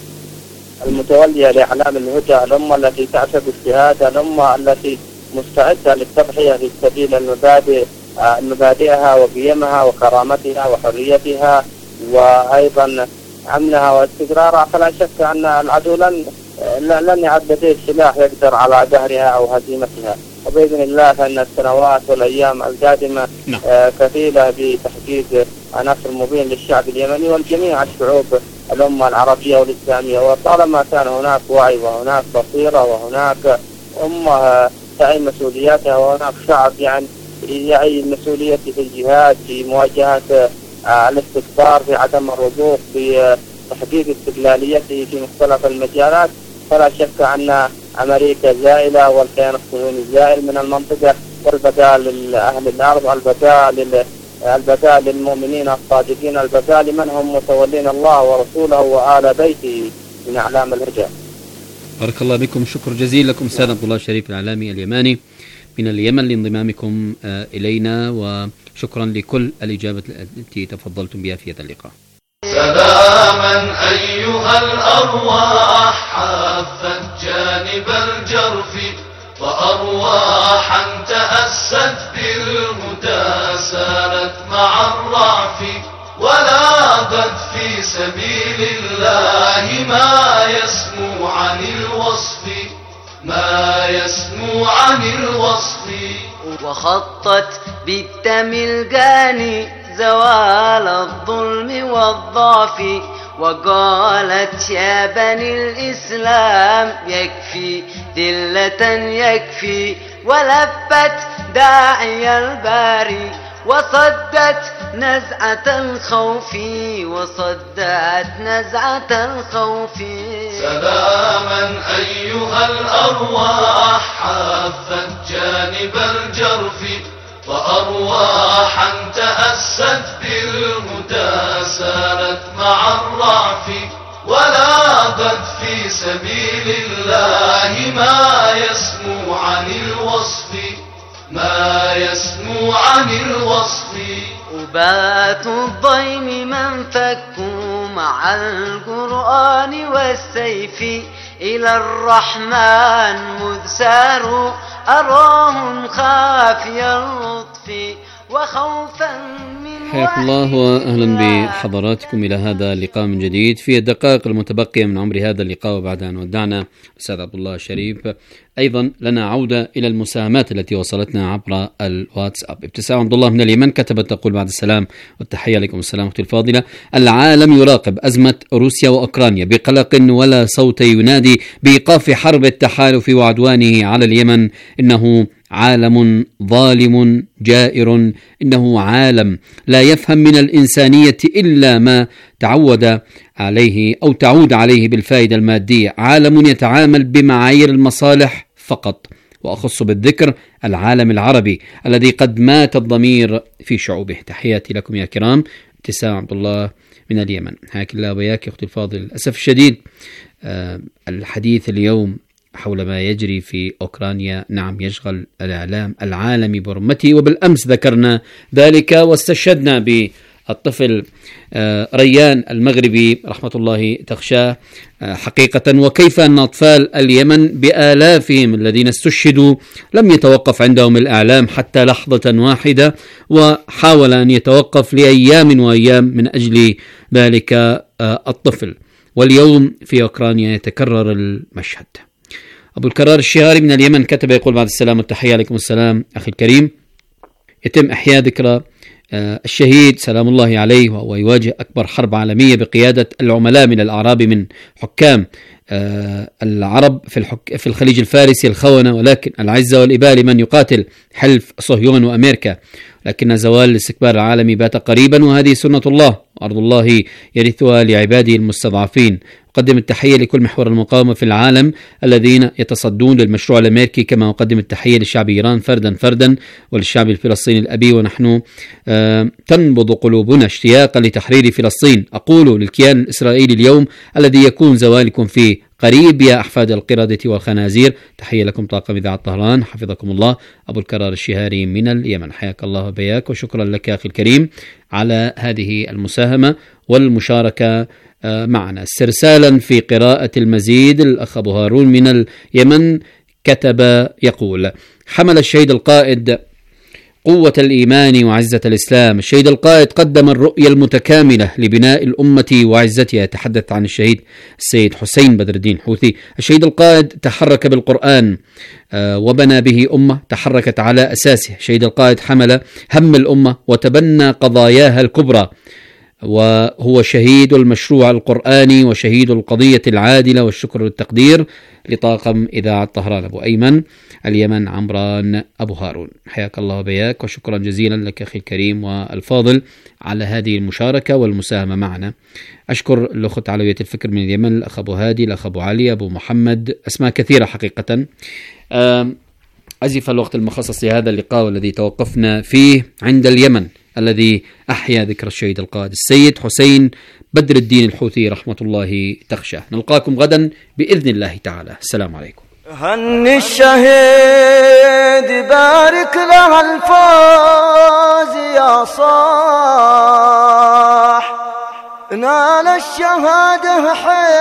المتولية لإعلام الهدى، الأمة التي تعتد الشهادة، الأمة التي مستعدة للتضحية في سبيل مبادئها وقيمها وكرامتها وحريتها وأيضا أمنها واستقرارها، فلا شك أن العدو لن يعد لديه سلاح يقدر على دهرها أو هزيمتها. وبإذن الله فإن السنوات والأيام القادمة كفيلة بتحقيق نصر مبين للشعب اليمني والجميع الشعوب الأمة العربية والإسلامية. وطالما كان هناك وعي وهناك بصيرة وهناك أمة تعي مسؤولياتها وهناك شعب يعي مسؤوليته في الجهاد في مواجهة الاستكبار في عدم الرضوخ في تحقيق استقلاليته في مختلف المجالات، فلا شك أن أمريكا زائلة والكيان الصهيوني زائل من المنطقة، والبقاء لأهل الأرض، البقاء للمؤمنين الصادقين، البقاء لمن هم متولين الله ورسوله وآل بيته من أعلام الهجرة. بارك الله بكم، شكر جزيل لكم سيد عبد الله الشريف العلامي اليماني من اليمن لانضمامكم إلينا، وشكرا لكل الإجابة التي تفضلتم بها في هذا اللقاء. سلاما أيها الأرواح حافت جانب الجرف، وأرواحا تأست بالهدى سارت مع الرعف، ولاقت في سبيل الله ما يسمو عن الوصف، ما يسمو عن الوصف. وخطت بالدم الجاني زوال الظلم والضعف، وقالت يا بني الإسلام يكفي ذلة يكفي، ولبت داعي الباري وصدت نزعة الخوف، وصدت نزعة الخوف. سلاما أيها الأرواح حافت جانب الجرف، وأرواحا تأست بالهدى سالت مع الرعف، ولاقت في سبيل الله ما يسمو عن الوصف، ما يسمو عن الوصف. أبات الضيم من فكوا مع القرآن والسيف، إلى الرحمن مذ ساروا أراهم خافي اللطف، وخوفا من حياكم الله وأهلا بحضراتكم إلى هذا اللقاء من جديد في الدقائق المتبقية من عمر هذا اللقاء. وبعد أن ودعنا الأستاذ عبد الله الشريف، أيضا لنا عودة إلى المساهمات التي وصلتنا عبر الواتساب. ابتسام عبد الله من اليمن كتبت تقول بعد السلام والتحية لكم السلام أختي الفاضلة. العالم يراقب أزمة روسيا وأوكرانيا بقلق، ولا صوت ينادي بإيقاف حرب التحالف وعدوانه على اليمن. إنه عالم ظالم جائر، إنه عالم لا يفهم من الإنسانية إلا ما تعود عليه أو تعود عليه بالفائدة المادية، عالم يتعامل بمعايير المصالح فقط. وأخص بالذكر العالم العربي الذي قد مات الضمير في شعوبه. تحياتي لكم يا كرام. ابتسام عبد الله من اليمن. حياك الله وياك أختي الفاضل. للأسف الشديد الحديث اليوم حول ما يجري في أوكرانيا نعم يشغل الإعلام العالمي برمته، وبالأمس ذكرنا ذلك واستشهدنا بالطفل ريان المغربي رحمة الله تخشاه حقيقة، وكيف أن أطفال اليمن بآلافهم الذين استشهدوا لم يتوقف عندهم الإعلام حتى لحظة واحدة، وحاول أن يتوقف لأيام وأيام من أجل ذلك الطفل. واليوم في أوكرانيا يتكرر المشهد. أبو الكرار الشهاري من اليمن كتب يقول بعد السلام والتحية عليكم السلام أخي الكريم. يتم إحياء ذكرى الشهيد سلام الله عليه، وهو يواجه أكبر حرب عالمية بقيادة العملاء من الأعراب من حكام العرب في الخليج الفارسي الخونة، ولكن العزة والإباء لمن يقاتل حلف صهيون وأمريكا. لكن زوال الاستكبار العالمي بات قريبا، وهذه سنة الله، أرض الله يرثها لعباده المستضعفين. أقدم التحية لكل محور المقاومة في العالم الذين يتصدون للمشروع الأمريكي، كما أقدم التحية لشعب إيران فردا فردا وللشعب الفلسطيني الأبي. ونحن تنبض قلوبنا اشتياقا لتحرير فلسطين. أقول للكيان الإسرائيلي اليوم الذي يكون زوالكم فيه قريب يا أحفاد القردة والخنازير. تحية لكم طاقم إذاعة طهران حفظكم الله. أبو الكرار الشهاري من اليمن. حياك الله وبياك، وشكرا لك أخي الكريم على هذه المساهمة والمشاركة معنا. استرسالا في قراءة المزيد الأخ أبو هارون من اليمن كتب يقول: حمل الشهيد القائد قوة الإيمان وعزة الإسلام. الشهيد القائد قدم الرؤية المتكاملة لبناء الأمة وعزتها. يتحدث عن الشهيد السيد حسين بدر الدين حوثي. الشهيد القائد تحرك بالقرآن وبنى به أمة تحركت على أساسه. الشهيد القائد حمل هم الأمة وتبنى قضاياها الكبرى، وهو شهيد المشروع القرآني وشهيد القضية العادلة. والشكر والتقدير لطاقم إذاعة طهران أبو أيمن اليمن عمران أبو هارون. حياك الله وبياك، وشكرا جزيلا لك أخي الكريم والفاضل على هذه المشاركة والمساهمة معنا. أشكر الأخت علوية الفكر من اليمن، الأخ أبو هادي، الأخ أبو علي، أبو محمد، أسماء كثيرة حقيقة. أزف الوقت المخصص لهذا اللقاء والذي توقفنا فيه عند اليمن الذي أحيا ذكر الشهيد القائد السيد حسين بدر الدين الحوثي رحمة الله تخشاه. نلقاكم غدا بإذن الله تعالى. السلام عليكم. هني الشهيد بارك له الفوز يا صاح، نال الشهادة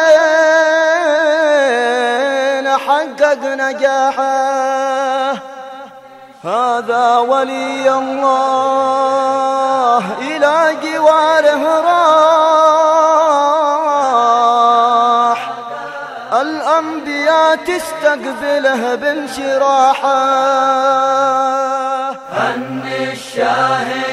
حين حقق نجاحه. هذا ولي الله إلى جواره راح، الأنبياء تستقبله بانشراحه. هن الشاهد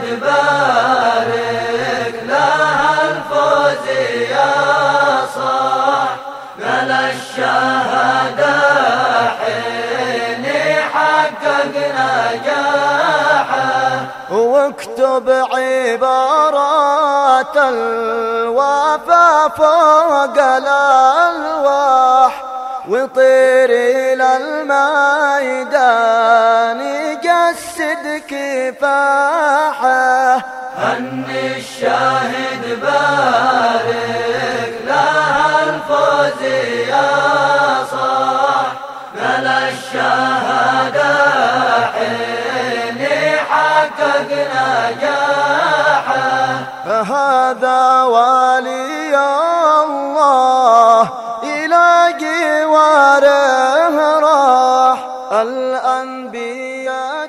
بارك له الفوز يا صاح، قال الشهادة حين حقق نجاحه. واكتب عبارات الوفا فوق الألواح، وطير إلى الميدان يجسد كفاحه. هن الشاهد بارك له الفوز يا صاح، قال الشهادة حين حقق نجاحه. هذا ولي الله إلى جواره راح، الأنبياء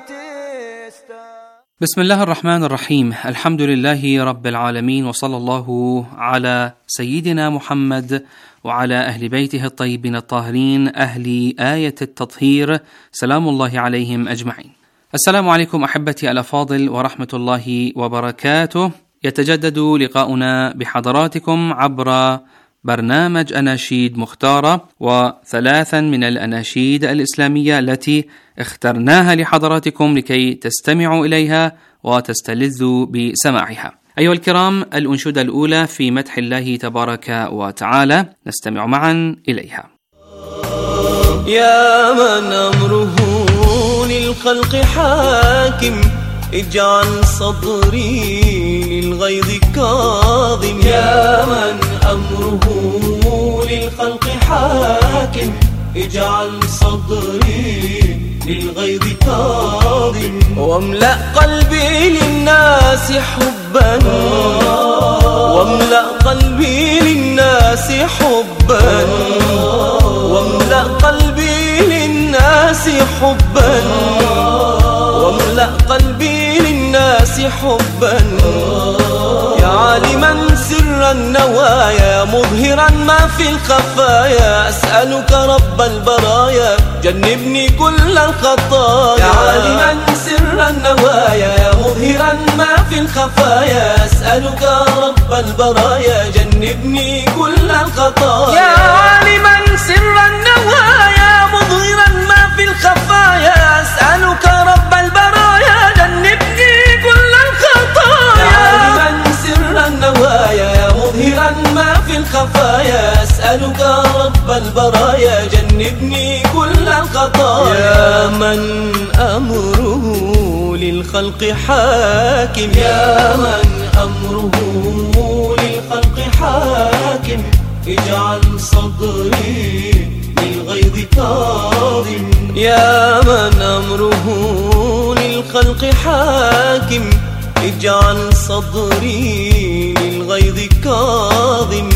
بسم الله الرحمن الرحيم. الحمد لله رب العالمين، وصلى الله على سيدنا محمد وعلى أهل بيته الطيبين الطاهرين أهل آية التطهير، سلام الله عليهم أجمعين. السلام عليكم أحبتي الأفاضل ورحمة الله وبركاته. يتجدد لقاؤنا بحضراتكم عبر برنامج أناشيد مختارة، وثلاثا من الأناشيد الإسلامية التي اخترناها لحضراتكم لكي تستمعوا إليها وتستلذوا بسماعها. أيها الكرام، الأنشودة الأولى في مدح الله تبارك وتعالى، نستمع معا إليها. يا من أمره للخلق حاكم، اجعل صدري للغيظ كاظم. يا من أمره للخلق حاكم، اجعل صدري للغيظ كاظم. واملأ قلبي للناس حبا، واملأ قلبي للناس حبا، واملأ قلبي للناس حبا، واملأ قلبي للناس حبا. يا عالما سر النوايا، مظهرا ما في الخفايا، أسألك رب البرايا جنبني كل الخطايا. يا عالما سر النوايا، مظهرا ما في الخفايا، أسألك رب البرايا جنبني كل الخطايا. يا عالما سر النوايا، مظهرا ما في الخفايا، أسألك رب البرايا جنبني كل الخطايا. يا عالما سر النوايا، مظهرا ما في الخفايا، أسألك رب البرايا جنبني كل الخطايا. يا من أمره للخلق حاكم، يا من أمره للخلق حاكم، اجعل صدري للغيظ كاظم. يا من أمره للخلق حاكم، اجعل صدري للغيظ كاظم.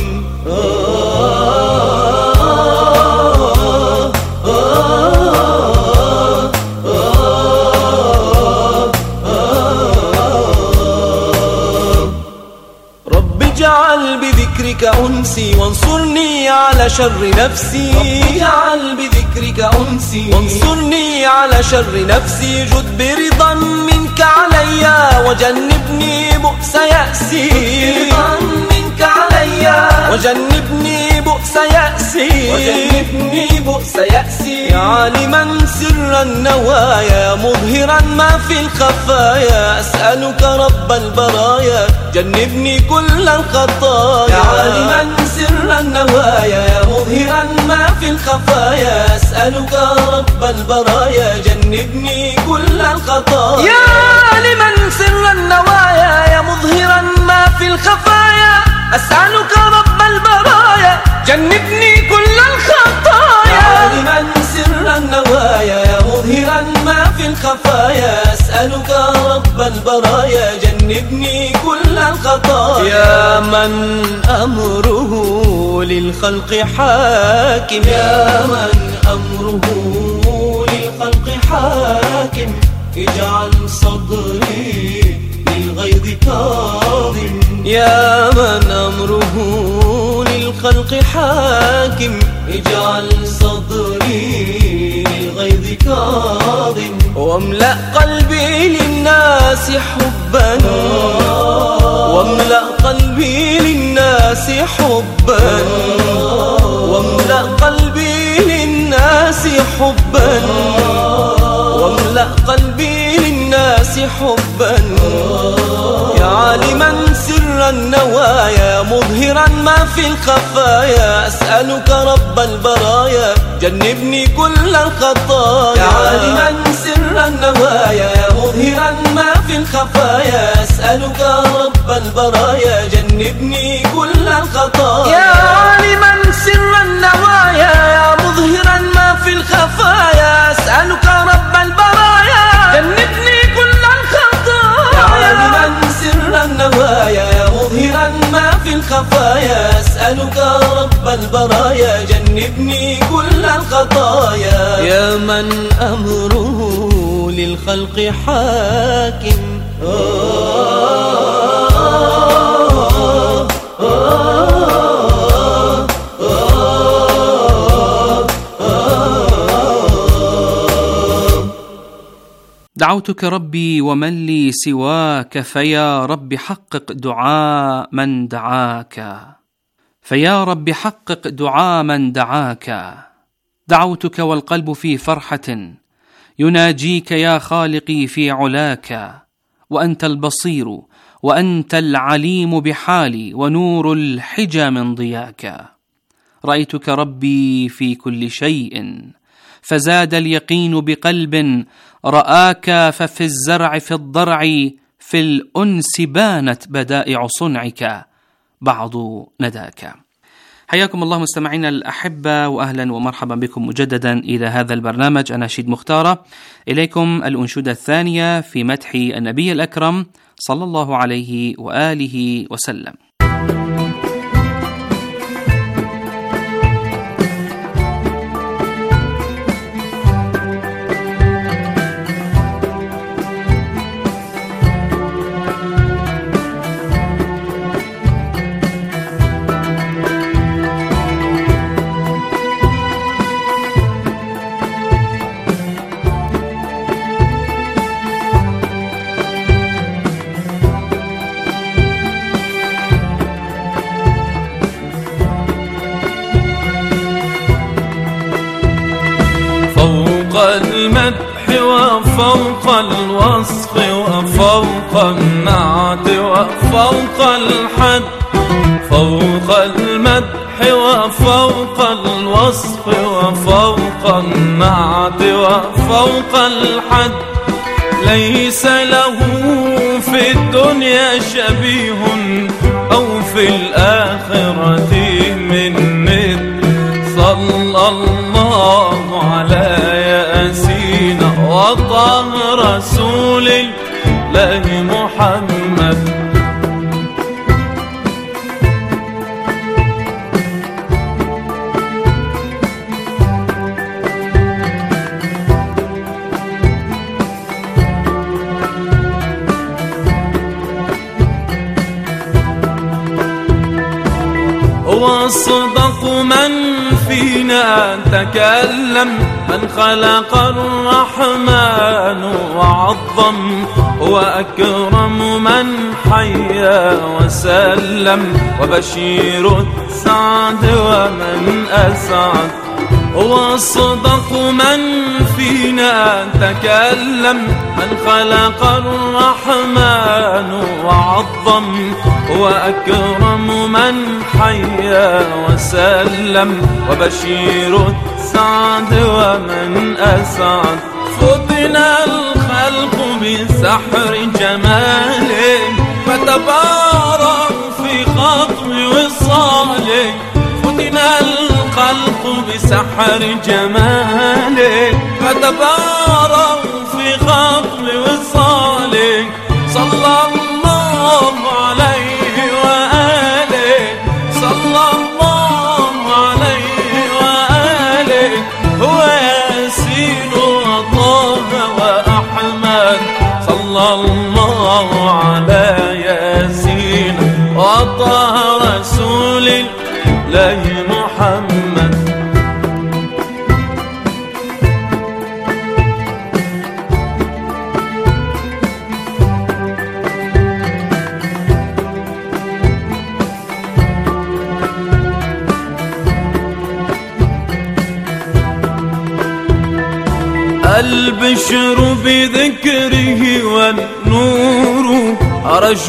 رب اجعل بذكرك أنسي، وانصرني على شر نفسي. رب اجعل بذكرك أنسي، وانصرني على شر نفسي. جد برضا منك علي، وجنبني بؤس يأسي. برضا منك علي، وجنبني بؤس يأسي، وجنبني بؤس يأسي. يا عالما سر النوايا، مظهرا ما في الخفايا، أسألك رب البرايا جنبني كل الخطايا. يا عالما سر النوايا، مظهرا ما في الخفايا، أسألك رب البرايا جنبني كل الخطايا. يا عالما سر النوايا، مظهرا ما في الخفايا، أسألك رب البرايا جنبني كل الخطايا. يا عالما سر النوايا، مظهرا ما في الخفايا، أسألك رب البرايا جنبني كل الخطايا. يا من أمره للخلق حاكم، يا من أمره للخلق حاكم، اجعل صدري للغيظ كاظم. يا من أمره للخلق حاكم، اجعل صدري كاظم، واملأ قلبي للناس حبا، واملأ قلبي للناس حبا، واملأ قلبي للناس حبا، واملأ قلبي للناس حبا. يا عالما سر النوايا مظهرا ما في الخفايا، أسألك رب البرايا جنبني كل الخطايا. يا عالما سر النوايا مظهرا ما في الخفايا، أسألك رب البرايا جنبني كل الخطايا. يا عالما سر النوايا مظهرا ما في الخفايا، أسألك رب البرايا جنبني كل الخطايا. يا عالما سر النوايا مظهرا ما في الخفايا، أسألك رب البرايا جنبني كل الخطايا. يا من أمره للخلق حاكم، دعوتك ربي ومن لي سواك، فيا رب حقق دعاء من دعاك، فيا رب حقق دعاء من دعاك. دعوتك والقلب في فرحة يناجيك يا خالقي في علاك، وأنت البصير وأنت العليم بحالي، ونور الحجى من ضياك. رأيتك ربي في كل شيء، فزاد اليقين بقلب رآك، ففي الزرع في الضرع في الأنس بانت بدائع صنعك بعض نداك. حياكم الله مستمعينا الأحبة، وأهلا ومرحبا بكم مجددا إلى هذا البرنامج أناشيد مختارة. إليكم الأنشودة الثانية في مدح النبي الأكرم صلى الله عليه وآله وسلم. المدح وفوق الوصف وفوق النعت وفوق الحد، فوق المدح وفوق الوصف وفوق النعت وفوق الحد، ليس له في الدنيا شبيه أو في الآخرة من ند. صلى الله على ياسين وطه رسول الله محمد. وصدق من فينا تكلم، من خلق الرحمن وعظم، وأكرم من حيا وسلم، وبشير السعد ومن أسعد. وصدق من فينا تكلم، من خلق الرحمن وعظم، وأكرم من حيا وسلم، وبشير السعد ومن أسعد. فطن الخلق بسحر جماله، فتبارك في خطم وصاله. فتن الخلق بسحر جماله، فتبارك في خطم وصاله. صلى الله عليه وآله، صلى الله عليه وآله، هو ياسين وطه وأحمد. صلى الله على ياسين وطه رسول الله محمد. البشر بذكره والنور عرش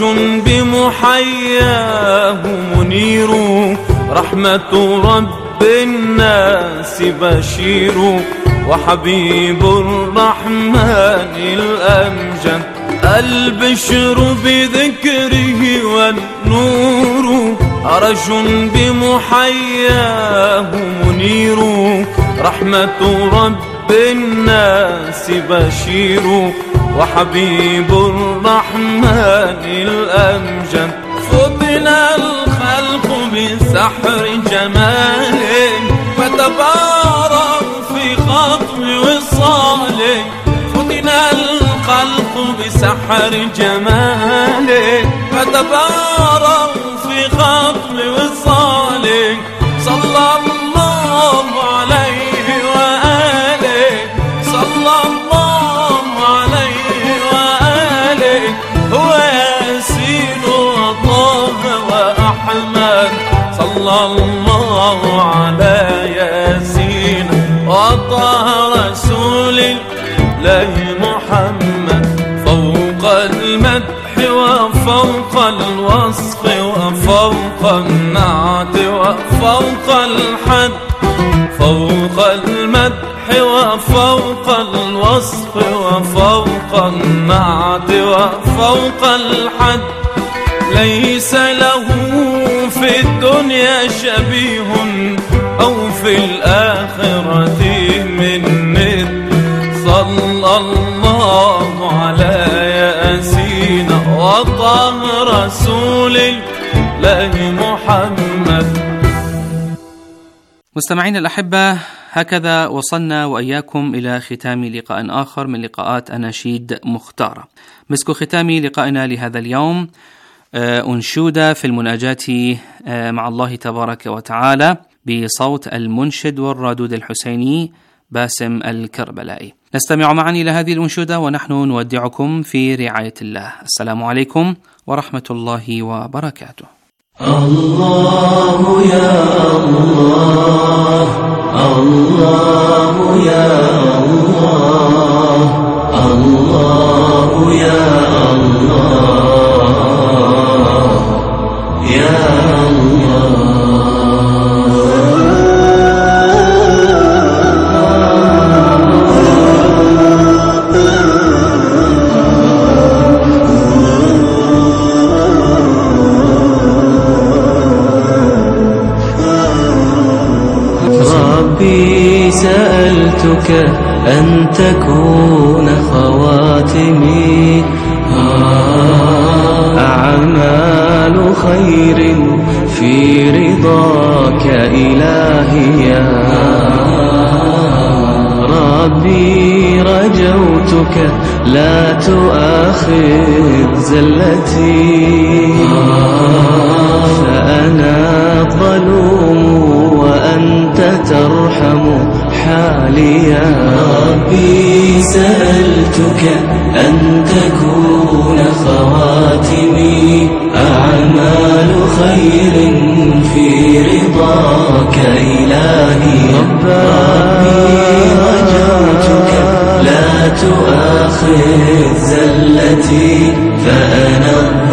بمحياه منير رحمة رب الناس بشير وحبيب الرحمن الأمجد البشر بذكره والنور عرش بمحياه منير رحمة رب الناس بشير وحبيب الرحمن الأمجد فطن الخلق بسحر جماله فتبارك في خطو وصاله فطن الخلق بسحر جماله فتبارك في خطو وصاله صلى الله عليه وآله صلى الله عليه وآله هو ياسين وطه وأحمد صلى الله على ياسين وطه رسول الله محمد فوق المدح وفوق الوصف وفوق النعت وفوق الحد فوق المدح وفوق الوصف وفوق النعت وفوق الحد ليس له في الدنيا شبيه أو في الآخرة من ند صلى الله على ياسين وطه رسول الله محمد. مستمعين الأحبة، هكذا وصلنا وإياكم إلى ختام لقاء آخر من لقاءات أناشيد مختارة. مسك ختام لقائنا لهذا اليوم أنشودة في المناجاة مع الله تبارك وتعالى بصوت المنشد والرادود الحسيني باسم الكربلائي. نستمع معا إلى هذه الأنشودة ونحن نودعكم في رعاية الله. السلام عليكم ورحمة الله وبركاته. الله يا الله الله يا الله الله يا الله يا الله سألتك أن تكون خواتمي أعمال خير في رضاك إلهي يا ربي رجوتك لا تؤاخذ زلتي فأنا الظلوم وأنت ترحم حالي يا ربي سألتك أن تكون خواتمي أعمال خير في رضاك إلهي ربي رجوتك لا تؤاخذ زلتي فأنا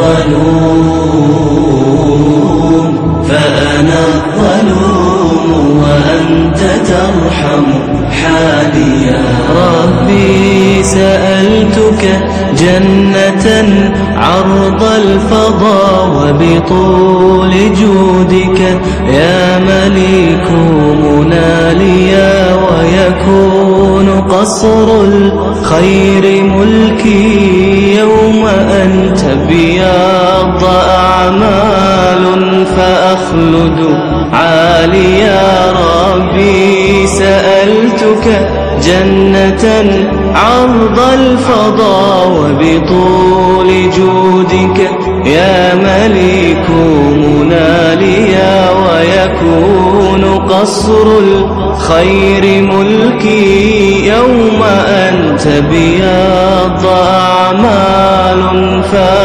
الظلوم وأنت ترحم حالي يا ربي سألتك جنة عرض الفضاء وبطول جودك يا مليك مناليا ويكون قصر الخير ملكي يوم أن تبيض أعمال فأخلد عالي يا ربي سألتك جنة عرض الفضاء وبطول جودك يا مليك مناليا ويكون قصر الخير ملكي يوم أن تبيض أعمال